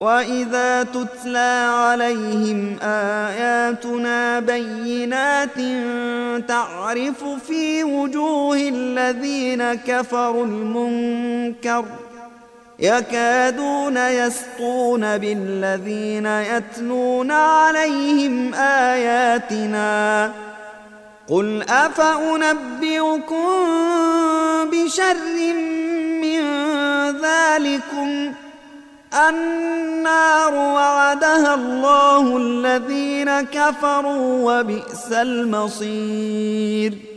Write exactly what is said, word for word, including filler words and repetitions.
وإذا تتلى عليهم آياتنا بينات تعرف في وجوه الذين كفروا المنكر يكادون يسطون بالذين يتلون عليهم آياتنا قل أفأنبئكم بشر من ذلكم النار وعدها الله الذين كفروا وبئس المصير